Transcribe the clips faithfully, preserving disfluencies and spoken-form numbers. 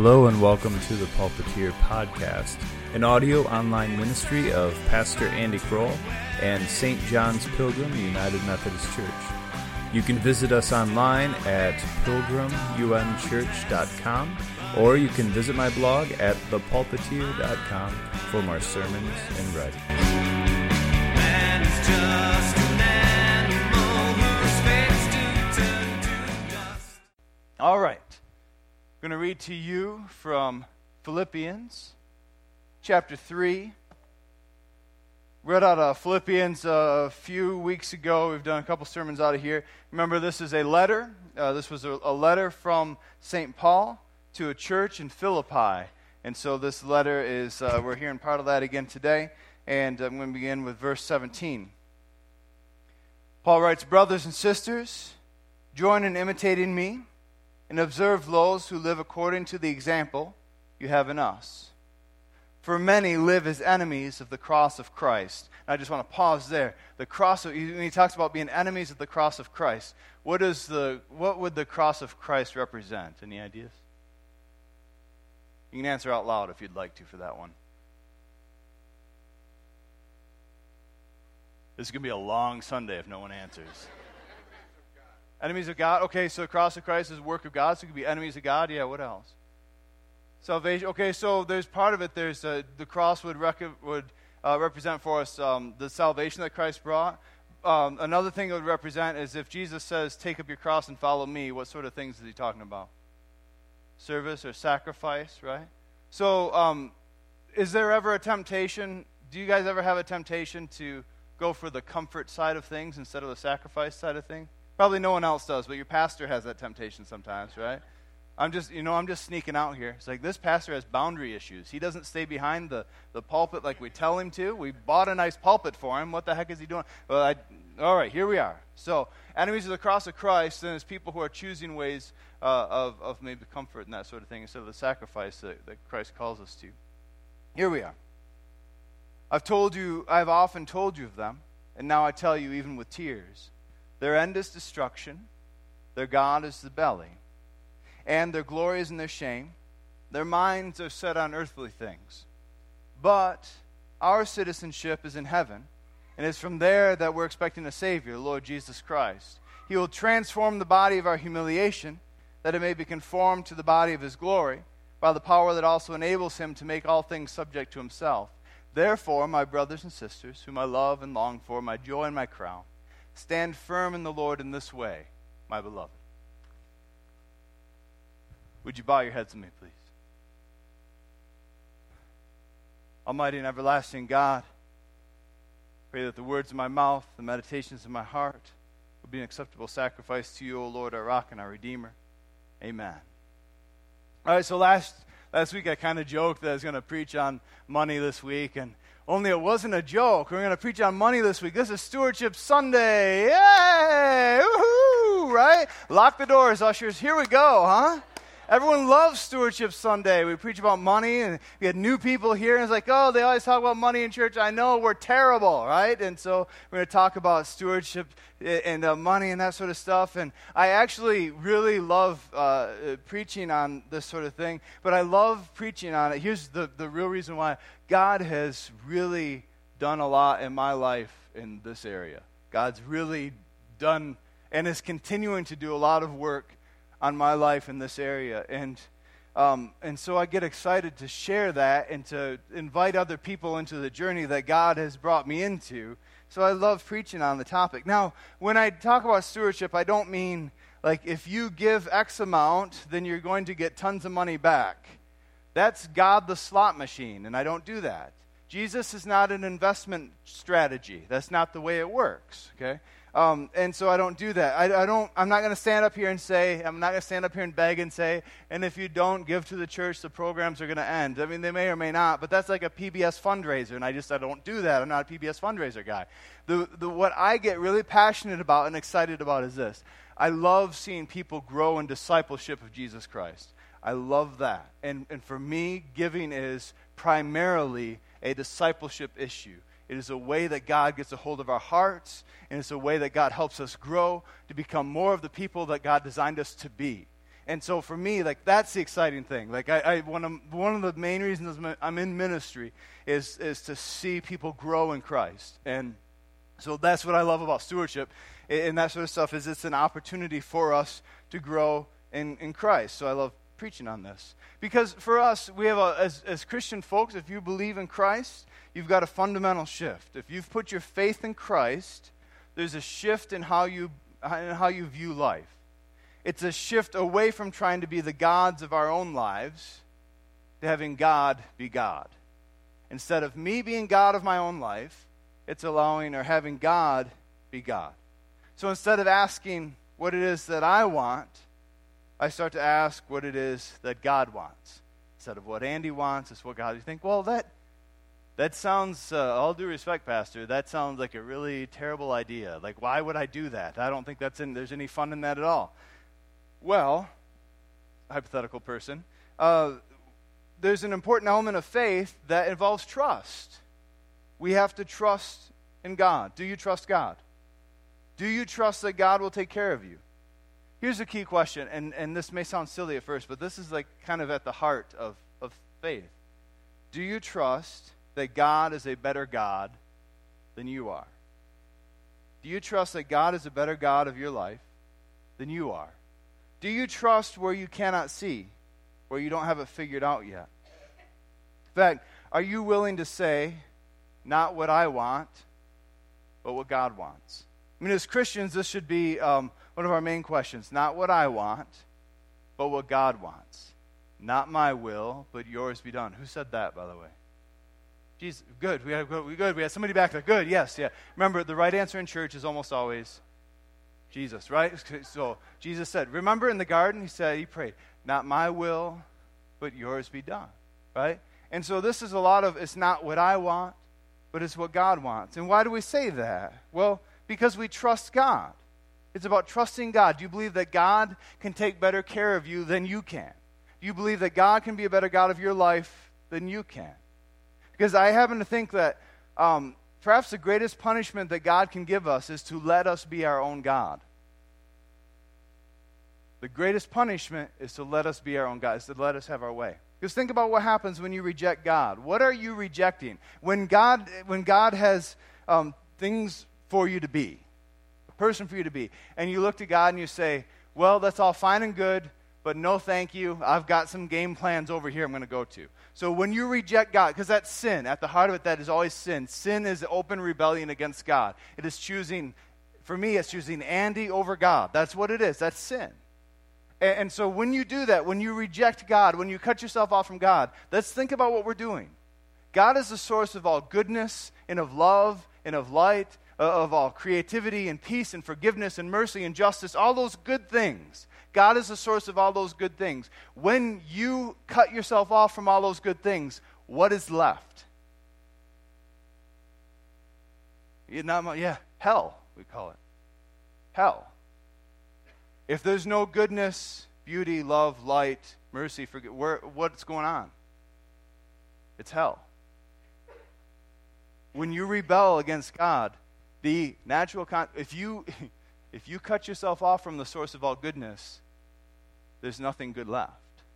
Hello and welcome to the Pulpiteer Podcast, an audio online ministry of Pastor Andy Kroll and Saint John's Pilgrim United Methodist Church. You can visit us online at pilgrim u m church dot com, or you can visit my blog at the pulpiteer dot com for more sermons and writing. Man is just an animal who expects to turn to dust. All right. I'm going to read to you from Philippians chapter three. Read out of Philippians a few weeks ago. We've done a couple sermons out of here. Remember, this is a letter. Uh, this was a, a letter from Saint Paul to a church in Philippi. And so this letter is, uh, we're hearing part of that again today. And I'm going to begin with verse seventeen. Paul writes, "Brothers and sisters, join in imitating me, and observe those who live according to the example you have in us. For many live as enemies of the cross of Christ." And I just want to pause there. The cross of, when he talks about being enemies of the cross of Christ, what is the what would the cross of Christ represent? Any ideas? You can answer out loud if you'd like to for that one. This is going to be a long Sunday if no one answers. Enemies of God. Okay, so the cross of Christ is a work of God, so it could be enemies of God. Yeah, what else? Salvation. Okay, so there's part of it. There's uh, the cross would rec- would uh, represent for us um, the salvation that Christ brought. Um, another thing it would represent is if Jesus says, "Take up your cross and follow me," what sort of things is he talking about? Service or sacrifice, right? So, um, is there ever a temptation? Do you guys ever have a temptation to go for the comfort side of things instead of the sacrifice side of things? Probably no one else does, but your pastor has that temptation sometimes, right? I'm just, you know, I'm just sneaking out here. It's like this pastor has boundary issues. He doesn't stay behind the, the pulpit like we tell him to. We bought a nice pulpit for him. What the heck is he doing? Well, I, all right, here we are. So, enemies of the cross of Christ, then it's people who are choosing ways uh, of, of maybe comfort and that sort of thing instead of the sacrifice that, that Christ calls us to. Here we are. I've told you, I've often told you of them, and now I tell you even with tears. Their end is destruction, their God is the belly, and their glory is in their shame. Their minds are set on earthly things. But our citizenship is in heaven, and it's from there that we're expecting a Savior, the Lord Jesus Christ. He will transform the body of our humiliation, that it may be conformed to the body of His glory, by the power that also enables Him to make all things subject to Himself. Therefore, my brothers and sisters, whom I love and long for, my joy and my crown, stand firm in the Lord in this way, my beloved. Would you bow your heads with me, please? Almighty and everlasting God, pray that the words of my mouth, the meditations of my heart, will be an acceptable sacrifice to you, O Lord, our rock and our Redeemer. Amen. All right, so last last week I kind of joked that I was going to preach on money this week, and only it wasn't a joke. We're going to preach on money this week. This is Stewardship Sunday. Yay! Woohoo! Right? Lock the doors, ushers. Here we go, huh? Everyone loves Stewardship Sunday. We preach about money, and we had new people here, and it's like, oh, they always talk about money in church. I know, we're terrible, right? And so we're going to talk about stewardship and uh, money and that sort of stuff. And I actually really love uh, preaching on this sort of thing, but I love preaching on it. Here's the, the real reason why. God has really done a lot in my life in this area. God's really done and is continuing to do a lot of work on my life in this area. And um, and so I get excited to share that and to invite other people into the journey that God has brought me into. So I love preaching on the topic. Now, when I talk about stewardship, I don't mean like if you give X amount, then you're going to get tons of money back. That's God the slot machine, and I don't do that. Jesus is not an investment strategy. That's not the way it works, okay? Um, and so I don't do that. I, I don't. I'm not going to stand up here and say. I'm not going to stand up here and beg and say. And if you don't give to the church, the programs are going to end. I mean, they may or may not. But that's like a P B S fundraiser, and I just I don't do that. I'm not a P B S fundraiser guy. The the what I get really passionate about and excited about is this. I love seeing people grow in discipleship of Jesus Christ. I love that. And and for me, giving is primarily a discipleship issue. It is a way that God gets a hold of our hearts, and it's a way that God helps us grow to become more of the people that God designed us to be. And so for me, like, that's the exciting thing. Like, I, I one of one of the main reasons I'm in ministry is is to see people grow in Christ. And so that's what I love about stewardship and that sort of stuff, is it's an opportunity for us to grow in, in Christ. So I love preaching on this. Because for us, we have a, as, as Christian folks, if you believe in Christ, you've got a fundamental shift. If you've put your faith in Christ, there's a shift in how you in how you view life. It's a shift away from trying to be the gods of our own lives to having God be God. Instead of me being God of my own life, it's allowing or having God be God. So instead of asking what it is that I want, I start to ask what it is that God wants. Instead of what Andy wants, it's what God. You think, well, that that sounds, uh, all due respect, Pastor, that sounds like a really terrible idea. Like, why would I do that? I don't think that's in, there's any fun in that at all. Well, hypothetical person, uh, there's an important element of faith that involves trust. We have to trust in God. Do you trust God? Do you trust that God will take care of you? Here's a key question, and, and this may sound silly at first, but this is like kind of at the heart of, of faith. Do you trust that God is a better God than you are? Do you trust that God is a better God of your life than you are? Do you trust where you cannot see, where you don't have it figured out yet? In fact, are you willing to say, not what I want, but what God wants? I mean, as Christians, this should be um, one of our main questions. Not what I want, but what God wants. Not my will, but yours be done. Who said that, by the way? Jesus. Good. We had, we good. We had somebody back there. Good. Yes. Yeah. Remember, the right answer in church is almost always Jesus, right? So Jesus said, remember in the garden, he said, he prayed, not my will, but yours be done, right? And so this is a lot of, it's not what I want, but it's what God wants. And why do we say that? Well, because we trust God. It's about trusting God. Do you believe that God can take better care of you than you can? Do you believe that God can be a better God of your life than you can? Because I happen to think that um, perhaps the greatest punishment that God can give us is to let us be our own God. The greatest punishment is to let us be our own God, is to let us have our way. Because think about what happens when you reject God. What are you rejecting? When God, when God has um, things for you to be, a person for you to be, and you look to God and you say, well, that's all fine and good, but no thank you. I've got some game plans over here I'm going to go to. So when you reject God, because that's sin, at the heart of it, that is always sin. Sin is open rebellion against God. It is choosing, for me, it's choosing Andy over God. That's what it is. That's sin. And, and so when you do that, when you reject God, when you cut yourself off from God, let's think about what we're doing. God is the source of all goodness and of love and of light, uh, of all creativity and peace and forgiveness and mercy and justice, all those good things. God is the source of all those good things. When you cut yourself off from all those good things, what is left? You're not, yeah, hell, we call it. Hell. If there's no goodness, beauty, love, light, mercy, forget, where, what's going on? It's hell. When you rebel against God, the natural con- if you if you cut yourself off from the source of all goodness, there's nothing good left.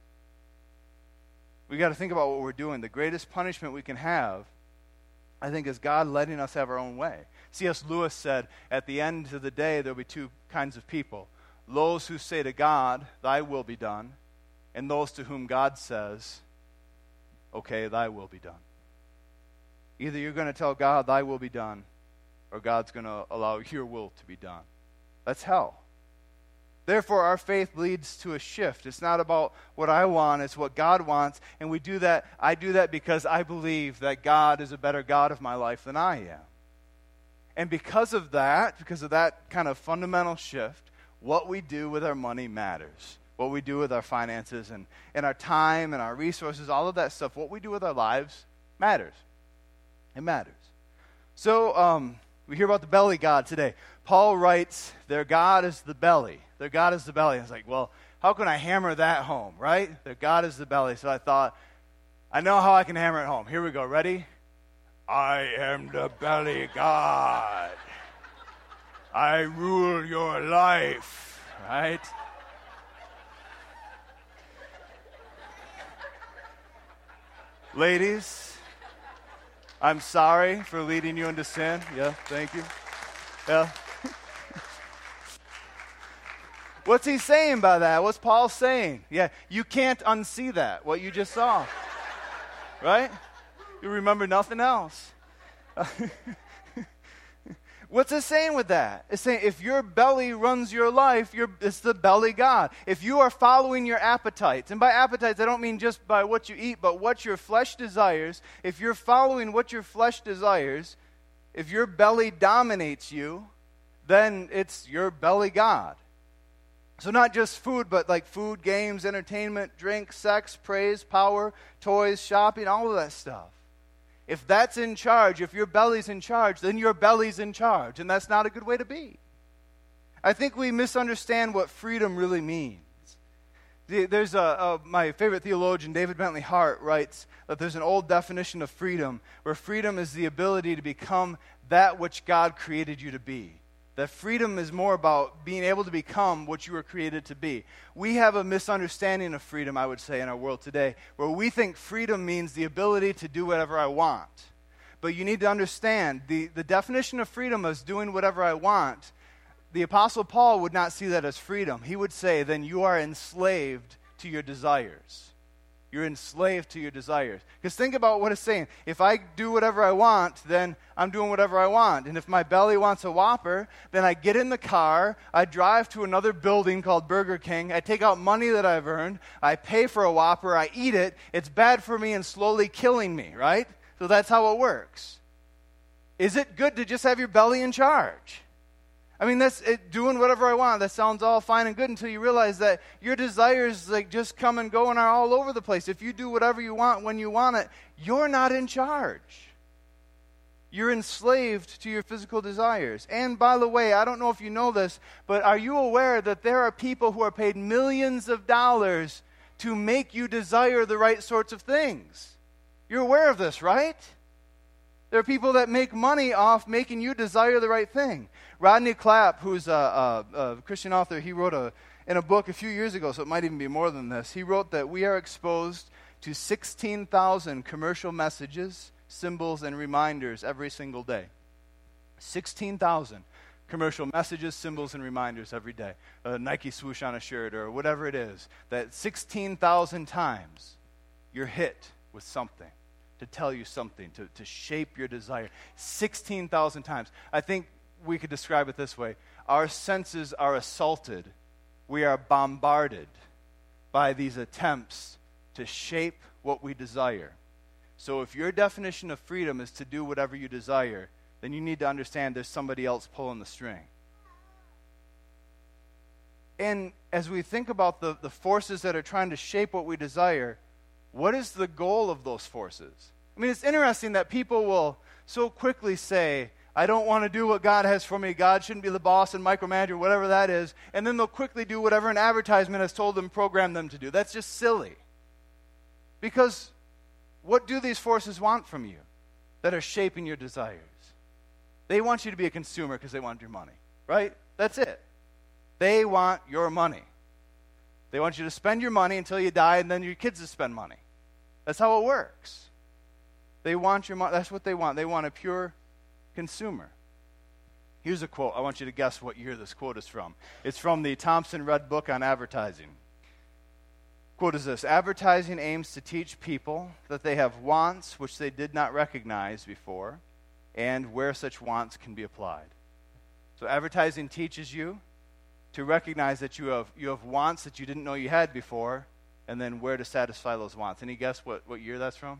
We got to think about what we're doing. The greatest punishment we can have, I think, is God letting us have our own way. C S Lewis said, at the end of the day, there'll be two kinds of people. Those who say to God, thy will be done, and those to whom God says, okay, thy will be done. Either you're going to tell God, thy will be done, or God's going to allow your will to be done. That's hell. Therefore, our faith leads to a shift. It's not about what I want, it's what God wants. And we do that, I do that because I believe that God is a better God of my life than I am. And because of that, because of that kind of fundamental shift, what we do with our money matters. What we do with our finances and, and our time and our resources, all of that stuff, what we do with our lives matters. It matters. So, um, we hear about the belly God today. Paul writes, their God is the belly. Their God is the belly. I was like, well, how can I hammer that home, right? Their God is the belly. So I thought, I know how I can hammer it home. Here we go. Ready? I am the belly God. I rule your life, right? Ladies, I'm sorry for leading you into sin. Yeah, thank you. Yeah. What's he saying by that? What's Paul saying? Yeah, you can't unsee that, what you just saw. Right? You remember nothing else. What's it saying with that? It's saying if your belly runs your life, you're, it's the belly God. If you are following your appetites, and by appetites I don't mean just by what you eat, but what your flesh desires, if you're following what your flesh desires, if your belly dominates you, then it's your belly God. So not just food, but like food, games, entertainment, drink, sex, praise, power, toys, shopping, all of that stuff. If that's in charge, if your belly's in charge, then your belly's in charge, and that's not a good way to be. I think we misunderstand what freedom really means. There's a, a my favorite theologian, David Bentley Hart, writes that there's an old definition of freedom, where freedom is the ability to become that which God created you to be. That freedom is more about being able to become what you were created to be. We have a misunderstanding of freedom, I would say, in our world today, where we think freedom means the ability to do whatever I want. But you need to understand, the, the definition of freedom is doing whatever I want. The Apostle Paul would not see that as freedom. He would say, then you are enslaved to your desires. You're enslaved to your desires. Because think about what it's saying. If I do whatever I want, then I'm doing whatever I want. And if my belly wants a Whopper, then I get in the car, I drive to another building called Burger King, I take out money that I've earned, I pay for a Whopper, I eat it, it's bad for me and slowly killing me, right? So that's how it works. Is it good to just have your belly in charge? I mean, that's it, doing whatever I want. That sounds all fine and good until you realize that your desires like just come and go and are all over the place. If you do whatever you want when you want it, you're not in charge. You're enslaved to your physical desires. And by the way, I don't know if you know this, but are you aware that there are people who are paid millions of dollars to make you desire the right sorts of things? You're aware of this, right? There are people that make money off making you desire the right thing. Rodney Clapp, who's a, a, a Christian author, he wrote a, in a book a few years ago, so it might even be more than this. He wrote that we are exposed to sixteen thousand commercial messages, symbols, and reminders every single day. sixteen thousand commercial messages, symbols, and reminders every day. A Nike swoosh on a shirt or whatever it is. That sixteen thousand times you're hit with something to tell you something, to, to shape your desire. sixteen thousand times. I think we could describe it this way. Our senses are assaulted. We are bombarded by these attempts to shape what we desire. So if your definition of freedom is to do whatever you desire, then you need to understand there's somebody else pulling the string. And as we think about the, the forces that are trying to shape what we desire, what is the goal of those forces? I mean, it's interesting that people will so quickly say, I don't want to do what God has for me. God shouldn't be the boss and micromanager, whatever that is. And then they'll quickly do whatever an advertisement has told them, programmed them to do. That's just silly. Because what do these forces want from you that are shaping your desires? They want you to be a consumer because they want your money, right? That's it. They want your money. They want you to spend your money until you die, and then your kids to spend money. That's how it works. They want your money. That's what they want. They want a pure consumer. Here's a quote. I want you to guess what year this quote is from. It's from the Thompson Red Book on Advertising. Quote is this: advertising aims to teach people that they have wants which they did not recognize before, and where such wants can be applied. So advertising teaches you to recognize that you have you have wants that you didn't know you had before, and then where to satisfy those wants. Any guess what, what year that's from?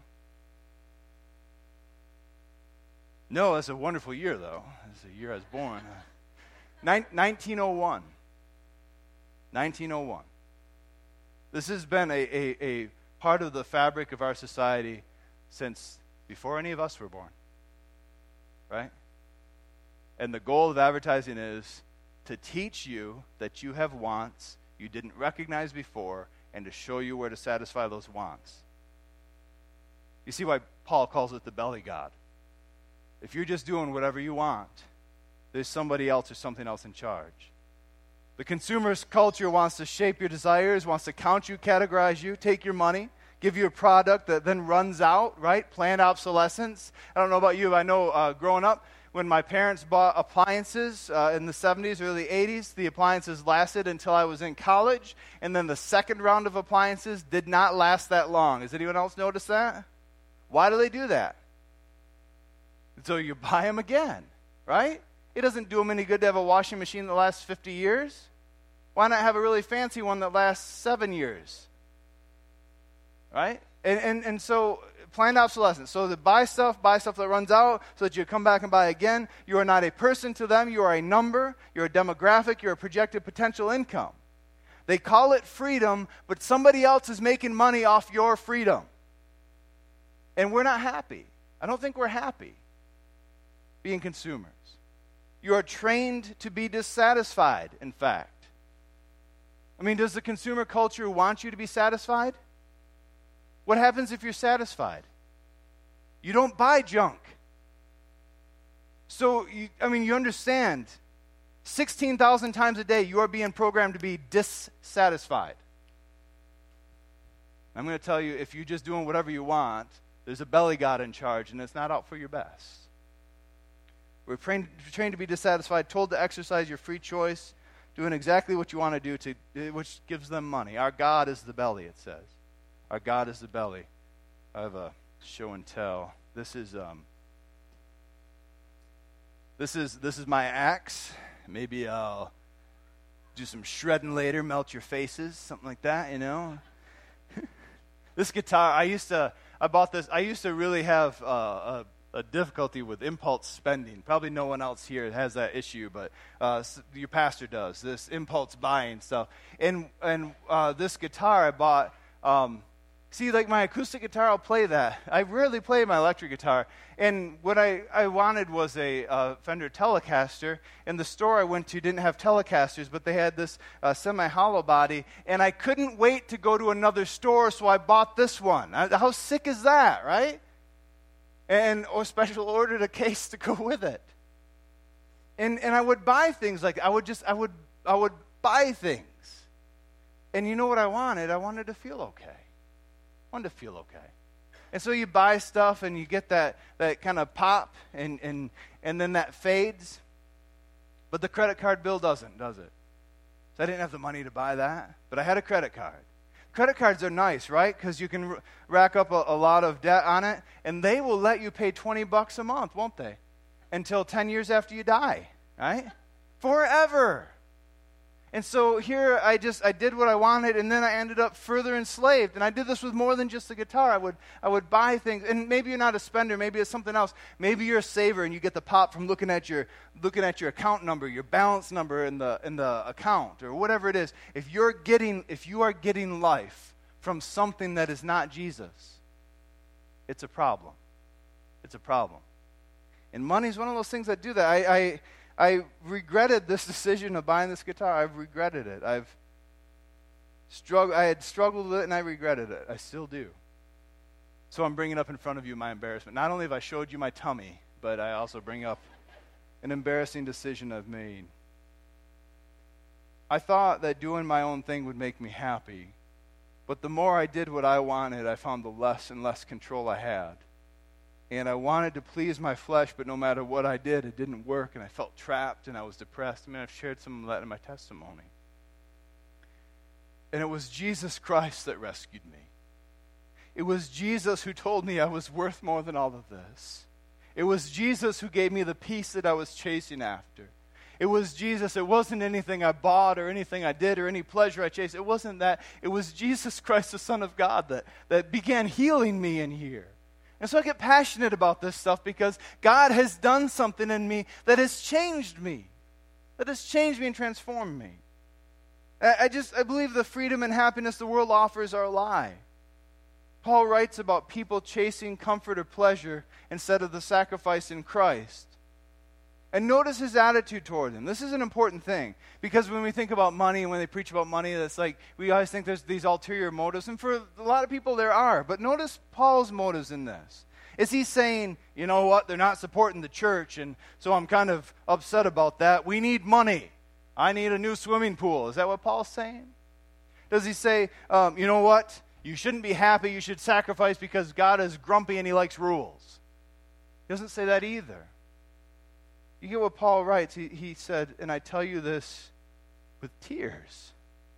No, that's a wonderful year, though. It's the year I was born. Nin- nineteen oh one. nineteen oh one. This has been a, a, a part of the fabric of our society since before any of us were born. Right? And the goal of advertising is to teach you that you have wants you didn't recognize before and to show you where to satisfy those wants. You see why Paul calls it the belly God. If you're just doing whatever you want, there's somebody else or something else in charge. The consumerist culture wants to shape your desires, wants to count you, categorize you, take your money, give you a product that then runs out, right? Planned obsolescence. I don't know about you, but I know uh, growing up, when my parents bought appliances uh, in the seventies, early eighties, the appliances lasted until I was in college, and then the second round of appliances did not last that long. Has anyone else noticed that? Why do they do that? So you buy them again, right? It doesn't do them any good to have a washing machine that lasts fifty years. Why not have a really fancy one that lasts seven years? Right? And, and, and so... planned obsolescence. So to buy stuff, buy stuff that runs out so that you come back and buy again. You are not a person to them. You are a number. You're a demographic. You're a projected potential income. They call it freedom, but somebody else is making money off your freedom. And we're not happy. I don't think we're happy being consumers. You are trained to be dissatisfied, in fact. I mean, does the consumer culture want you to be satisfied? What happens if you're satisfied? You don't buy junk. So, you, I mean, you understand, sixteen thousand times a day you are being programmed to be dissatisfied. I'm going to tell you, if you're just doing whatever you want, there's a belly god in charge, and it's not out for your best. We're trained, trained to be dissatisfied, told to exercise your free choice, doing exactly what you want to do, to, which gives them money. Our God is the belly, it says. Our God is the belly. I have a show and tell. This is um. This is this is my axe. Maybe I'll do some shredding later, melt your faces, something like that. You know. This guitar, I used to. I bought this. I used to really have uh, a, a difficulty with impulse spending. Probably no one else here has that issue, but uh, your pastor does. This impulse buying stuff. And and uh, this guitar I bought. Um, See, like my acoustic guitar, I'll play that. I rarely play my electric guitar. And what I, I wanted was a uh, Fender Telecaster. And the store I went to didn't have Telecasters, but they had this uh, semi-hollow body. And I couldn't wait to go to another store, so I bought this one. I, how sick is that, right? And or special ordered a case to go with it. And and I would buy things like I would just I would I would buy things. And you know what I wanted? I wanted to feel okay. I wanted to feel okay. And so you buy stuff and you get that, that kind of pop and, and and then that fades. But the credit card bill doesn't, does it? So I didn't have the money to buy that, but I had a credit card. Credit cards are nice, right? Because you can r- rack up a, a lot of debt on it, and they will let you pay twenty bucks a month, won't they? Until ten years after you die, right? Forever. And so here I just, I did what I wanted, and then I ended up further enslaved. And I did this with more than just the guitar. I would I would buy things, and maybe you're not a spender, maybe it's something else. Maybe you're a saver, and you get the pop from looking at your looking at your account number, your balance number in the in the account, or whatever it is. If you're getting if you are getting life from something that is not Jesus, it's a problem. It's a problem. And money is one of those things that do that. I, I I regretted this decision of buying this guitar. I've regretted it. I've struggled. I had struggled with it, and I regretted it. I still do. So I'm bringing up in front of you my embarrassment. Not only have I showed you my tummy, but I also bring up an embarrassing decision I've made. I thought that doing my own thing would make me happy, but the more I did what I wanted, I found the less and less control I had. And I wanted to please my flesh, but no matter what I did, it didn't work, and I felt trapped, and I was depressed. I mean, I've shared some of that in my testimony. And it was Jesus Christ that rescued me. It was Jesus who told me I was worth more than all of this. It was Jesus who gave me the peace that I was chasing after. It was Jesus. It wasn't anything I bought or anything I did or any pleasure I chased. It wasn't that. It was Jesus Christ, the Son of God, that, that began healing me in here. And so I get passionate about this stuff because God has done something in me that has changed me, that has changed me and transformed me. I, I just, I believe the freedom and happiness the world offers are a lie. Paul writes about people chasing comfort or pleasure instead of the sacrifice in Christ. And notice his attitude toward him. This is an important thing, because when we think about money and when they preach about money, that's like, we always think there's these ulterior motives, and for a lot of people there are. But notice Paul's motives in this. Is he saying, you know what, they're not supporting the church, and so I'm kind of upset about that. We need money. I need a new swimming pool. Is that what Paul's saying? Does he say, um, you know what, you shouldn't be happy, you should sacrifice because God is grumpy and he likes rules. He doesn't say that either. You get what Paul writes. He, he said, and I tell you this with tears.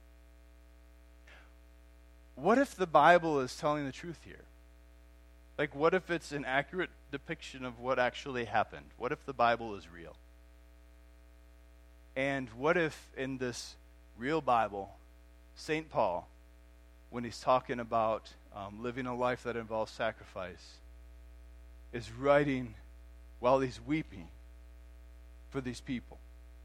What if the Bible is telling the truth here? Like, what if it's an accurate depiction of what actually happened? What if the Bible is real? And what if in this real Bible, Saint Paul, when he's talking about um, living a life that involves sacrifice, is writing while he's weeping for these people?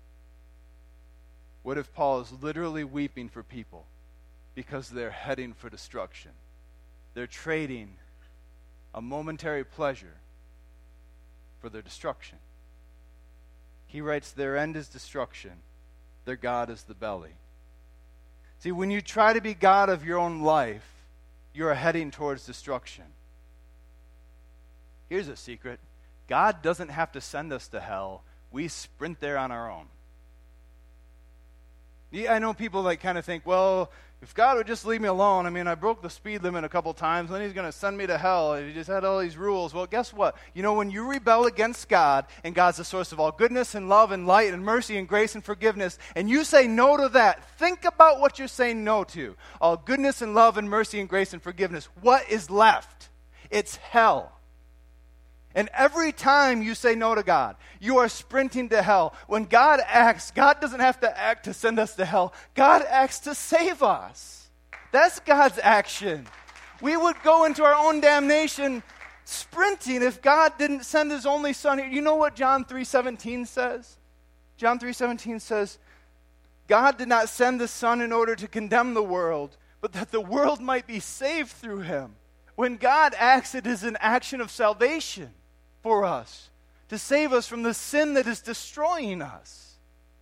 What if Paul is literally weeping for people because they're heading for destruction? They're trading a momentary pleasure for their destruction. He writes, their end is destruction, their God is the belly. See, when you try to be God of your own life, you're heading towards destruction. Here's a secret. God doesn't have to send us to hell. We sprint there on our own. Yeah, I know people like kind of think, well, if God would just leave me alone, I mean, I broke the speed limit a couple times, then he's going to send me to hell. He just had all these rules. Well, guess what? You know, when you rebel against God, and God's the source of all goodness and love and light and mercy and grace and forgiveness, and you say no to that, think about what you're saying no to. All goodness and love and mercy and grace and forgiveness. What is left? It's hell. And every time you say no to God, you are sprinting to hell. When God acts, God doesn't have to act to send us to hell. God acts to save us. That's God's action. We would go into our own damnation sprinting if God didn't send his only son here. You know what John three seventeen says? John three seventeen says, God did not send the son in order to condemn the world, but that the world might be saved through him. When God acts, it is an action of salvation for us, to save us from the sin that is destroying us.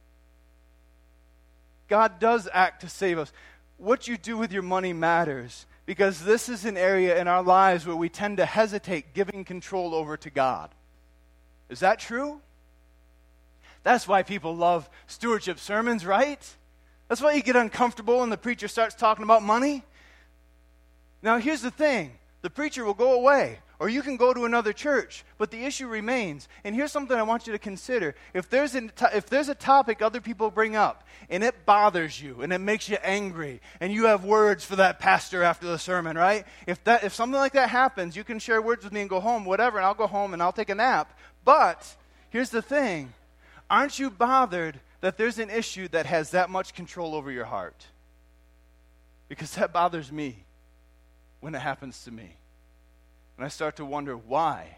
God does act to save us. What you do with your money matters, because this is an area in our lives where we tend to hesitate giving control over to God. Is that true? That's why people love stewardship sermons, right? That's why you get uncomfortable when the preacher starts talking about money. Now, here's the thing. The preacher will go away, or you can go to another church, but the issue remains. And here's something I want you to consider. If there's a, if there's a topic other people bring up, and it bothers you, and it makes you angry, and you have words for that pastor after the sermon, right? If that if something like that happens, you can share words with me and go home, whatever, and I'll go home and I'll take a nap. But here's the thing. Aren't you bothered that there's an issue that has that much control over your heart? Because that bothers me when it happens to me. And I start to wonder, why?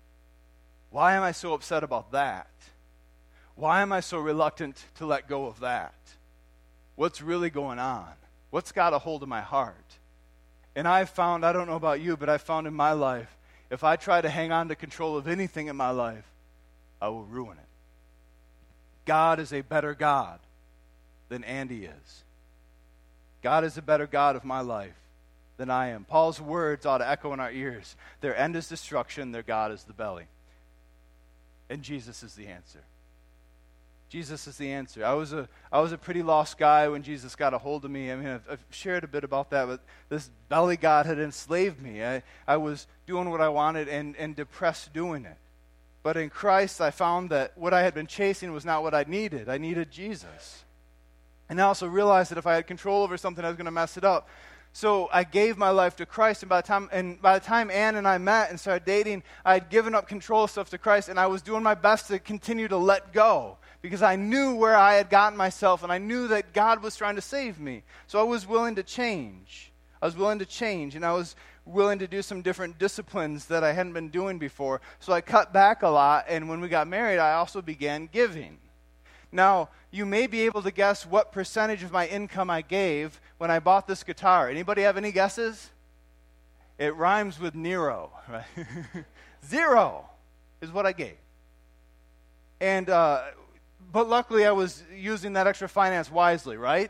Why am I so upset about that? Why am I so reluctant to let go of that? What's really going on? What's got a hold of my heart? And I've found, I don't know about you, but I've found in my life, if I try to hang on to control of anything in my life, I will ruin it. God is a better God than Andy is. God is a better God of my life than I am. Paul's words ought to echo in our ears. Their end is destruction, their God is the belly. And Jesus is the answer. Jesus is the answer. I was a I was a pretty lost guy when Jesus got a hold of me. I mean, I've, I've shared a bit about that, but this belly God had enslaved me. I, I was doing what I wanted and, and depressed doing it. But in Christ, I found that what I had been chasing was not what I needed. I needed Jesus. And I also realized that if I had control over something, I was going to mess it up. So I gave my life to Christ, and by the time and by the time Ann and I met and started dating, I had given up control of stuff to Christ, and I was doing my best to continue to let go because I knew where I had gotten myself, and I knew that God was trying to save me. So I was willing to change. I was willing to change, and I was willing to do some different disciplines that I hadn't been doing before. So I cut back a lot, and when we got married, I also began giving. Now, you may be able to guess what percentage of my income I gave when I bought this guitar. Anybody have any guesses? It rhymes with Nero, right? Zero is what I gave. And, uh, but luckily I was using that extra finance wisely, right?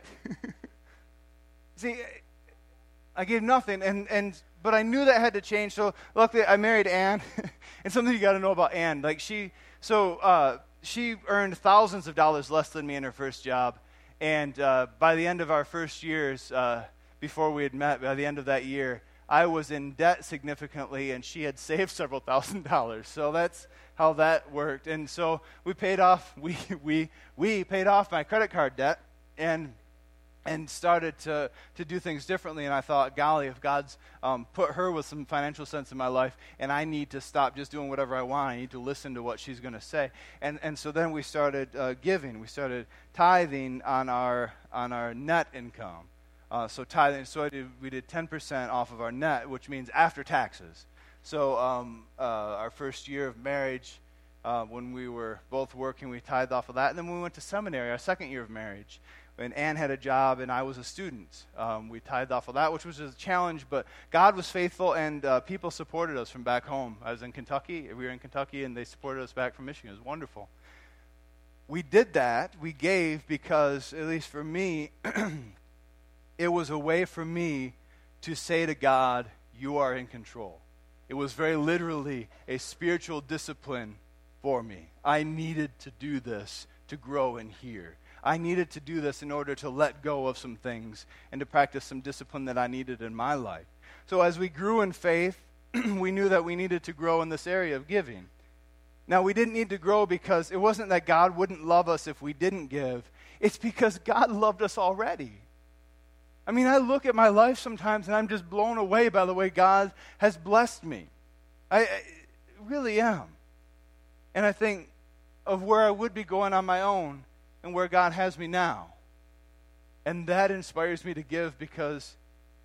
See, I gave nothing, and, and but I knew that had to change, so luckily I married Ann. And something you got to know about Ann, like she, so, uh, she earned thousands of dollars less than me in her first job, and uh, by the end of our first years, uh, before we had met, by the end of that year, I was in debt significantly, and she had saved several thousand dollars. So that's how that worked. And so we paid off, we we we paid off my credit card debt, and and started to, to do things differently. And I thought, golly, if God's um, put her with some financial sense in my life, and I need to stop just doing whatever I want, I need to listen to what she's going to say. And and so then we started uh, giving. We started tithing on our on our net income. Uh, so tithing, so I did, we did ten percent off of our net, which means after taxes. So um, uh, our first year of marriage, uh, when we were both working, we tithed off of that. And then when we went to seminary, our second year of marriage, when Ann had a job and I was a student, um, we tithed off of that, which was a challenge, but God was faithful, and uh, people supported us from back home. I was in Kentucky, we were in Kentucky, and they supported us back from Michigan. It was wonderful. We did that, we gave, because, at least for me, it was a way for me to say to God, you are in control. It was very literally a spiritual discipline for me. I needed to do this to grow in here. I needed to do this in order to let go of some things and to practice some discipline that I needed in my life. So as we grew in faith, we knew that we needed to grow in this area of giving. Now, we didn't need to grow because it wasn't that God wouldn't love us if we didn't give. It's because God loved us already. I mean, I look at my life sometimes and I'm just blown away by the way God has blessed me. I, I really am. And I think of where I would be going on my own and where God has me now. And that inspires me to give because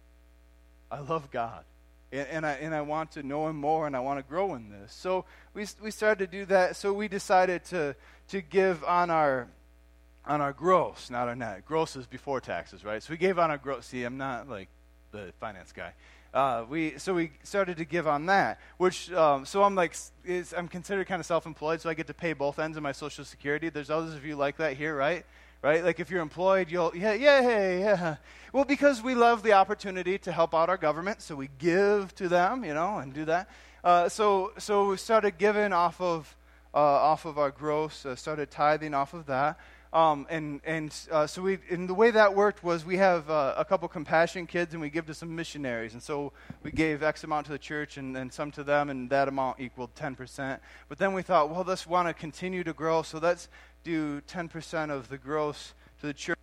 I love God. And, and I and I want to know Him more, and I want to grow in this. So we we started to do that. So we decided to to give on our on our gross, not our net. Gross is before taxes, right? So we gave on our gross. See, I'm not like the finance guy. Uh, we so we started to give on that, which um, so I'm like is, I'm considered kind of self-employed, so I get to pay both ends of my Social Security. There's others of you like that here, right? Right? Like if you're employed, you'll yeah yeah yeah yeah. Well, because we love the opportunity to help out our government, so we give to them, you know, and do that. Uh, so so we started giving off of uh, off of our gross, uh, started tithing off of that. Um, and and uh, so we, and the way that worked was we have uh, a couple compassion kids, and we give to some missionaries. And so we gave X amount to the church and, and some to them, and that amount equaled ten percent. But then we thought, well, let's want to continue to grow, so let's do ten percent of the gross to the church.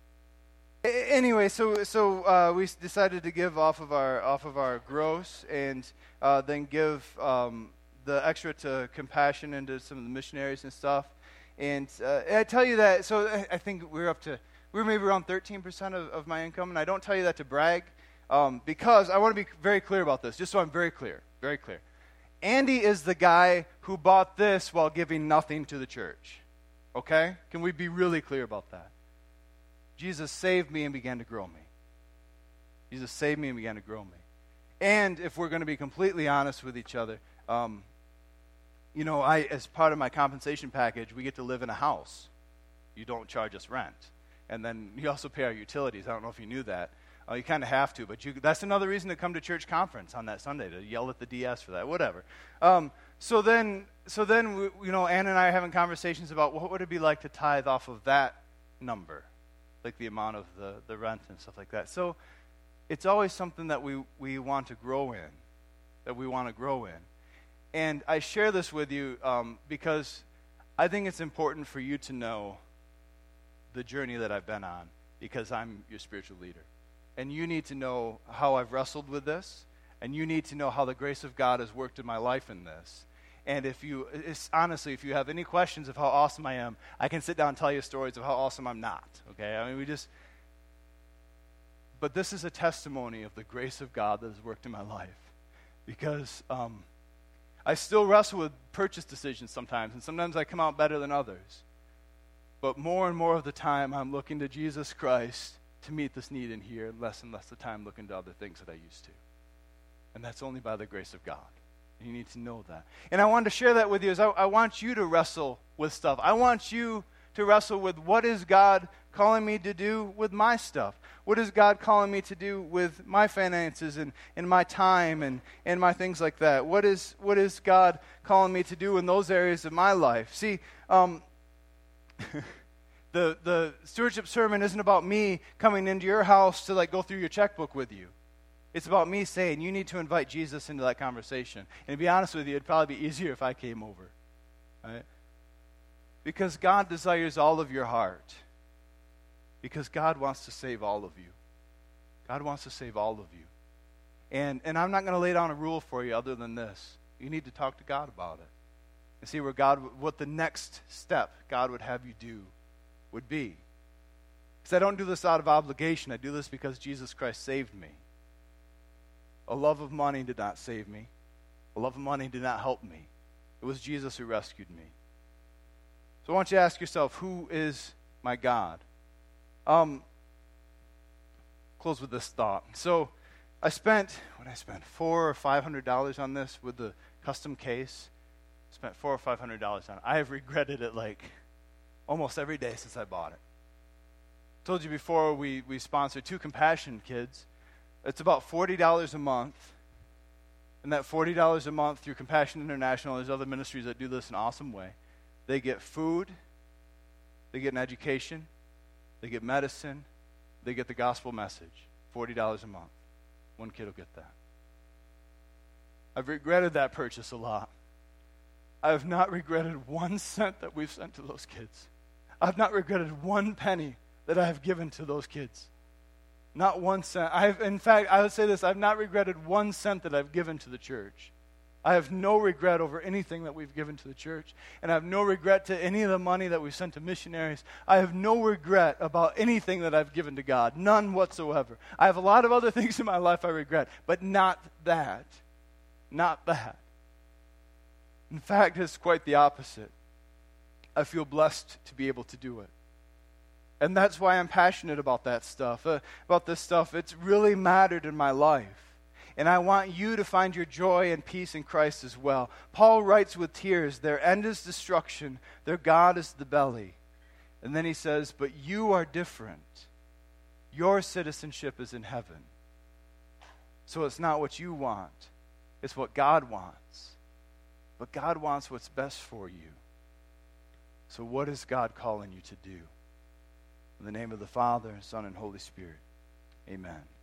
A- anyway, so so uh, we decided to give off of our off of our gross, and uh, then give um, the extra to compassion and to some of the missionaries and stuff. And uh, I tell you that, so I think we're up to, we were maybe around thirteen percent of, of my income, and I don't tell you that to brag, um, because I want to be very clear about this, just so I'm very clear, very clear. Andy is the guy who bought this while giving nothing to the church, okay? Can we be really clear about that? Jesus saved me and began to grow me. Jesus saved me and began to grow me. And if we're going to be completely honest with each other, um, you know, I, as part of my compensation package, we get to live in a house. You don't charge us rent. And then you also pay our utilities. I don't know if you knew that. Uh, you kind of have to, but you, that's another reason to come to church conference on that Sunday, to yell at the D S for that, whatever. Um, so then, so then we, you know, Ann and I are having conversations about what would it be like to tithe off of that number, like the amount of the, the rent and stuff like that. So it's always something that we, we want to grow in, that we want to grow in. And I share this with you um, because I think it's important for you to know the journey that I've been on, because I'm your spiritual leader. And you need to know how I've wrestled with this, and you need to know how the grace of God has worked in my life in this. And if you, it's, honestly, if you have any questions of how awesome I am, I can sit down and tell you stories of how awesome I'm not, okay? I mean, we just, but this is a testimony of the grace of God that has worked in my life, because um, I still wrestle with purchase decisions sometimes, and sometimes I come out better than others. But more and more of the time, I'm looking to Jesus Christ to meet this need in here, and less and less the time looking to other things that I used to. And that's only by the grace of God. And you need to know that. And I wanted to share that with you, is I, I want you to wrestle with stuff. I want you to wrestle with, what is God calling me to do with my stuff? What is God calling me to do with my finances and, and my time and, and my things like that? What is what is God calling me to do in those areas of my life? See, um, The, the stewardship sermon isn't about me coming into your house to like go through your checkbook with you. It's about me saying you need to invite Jesus into that conversation. And to be honest with you, it'd probably be easier if I came over. Right? Because God desires all of your heart. Because God wants to save all of you. God wants to save all of you. And, and I'm not going to lay down a rule for you other than this. You need to talk to God about it. And see where God, what the next step God would have you do would be. Because I don't do this out of obligation. I do this because Jesus Christ saved me. A love of money did not save me. A love of money did not help me. It was Jesus who rescued me. So I want you to ask yourself, who is my God? Um, close with this thought. So I spent, what did I spend, four or five hundred dollars on this with the custom case. Spent four or five hundred dollars on it. I have regretted it like almost every day since I bought it. Told you before, we, we sponsor two Compassion kids. It's about forty dollars a month. And that forty dollars a month through Compassion International, there's other ministries that do this in an awesome way. They get food, they get an education, they get medicine, they get the gospel message. forty dollars a month. One kid will get that. I've regretted that purchase a lot. I have not regretted one cent that we've sent to those kids. I've not regretted one penny that I have given to those kids. Not one cent. I have, in fact, I would say this, I've not regretted one cent that I've given to the church. I have no regret over anything that we've given to the church, and I have no regret to any of the money that we've sent to missionaries. I have no regret about anything that I've given to God, none whatsoever. I have a lot of other things in my life I regret, but not that. Not that. In fact, it's quite the opposite. I feel blessed to be able to do it. And that's why I'm passionate about that stuff, uh, about this stuff. It's really mattered in my life. And I want you to find your joy and peace in Christ as well. Paul writes with tears, their end is destruction, their God is the belly. And then he says, but you are different. Your citizenship is in heaven. So it's not what you want. It's what God wants. But God wants what's best for you. So what is God calling you to do? In the name of the Father, Son, and Holy Spirit, amen.